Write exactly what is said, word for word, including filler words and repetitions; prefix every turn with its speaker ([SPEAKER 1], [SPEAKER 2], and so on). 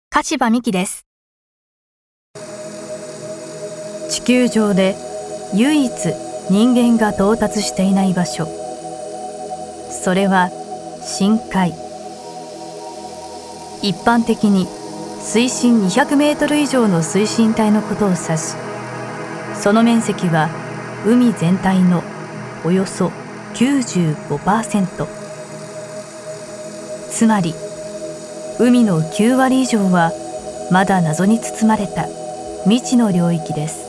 [SPEAKER 1] 柏美希です。
[SPEAKER 2] 地球上で唯一人間が到達していない場所、それは深海。一般的に水深にひゃくメートル以上の水深帯のことを指し、その面積は海全体のおよそ きゅうじゅうごパーセント。つまり海のきゅうわり以上はまだ謎に包まれた未知の領域です。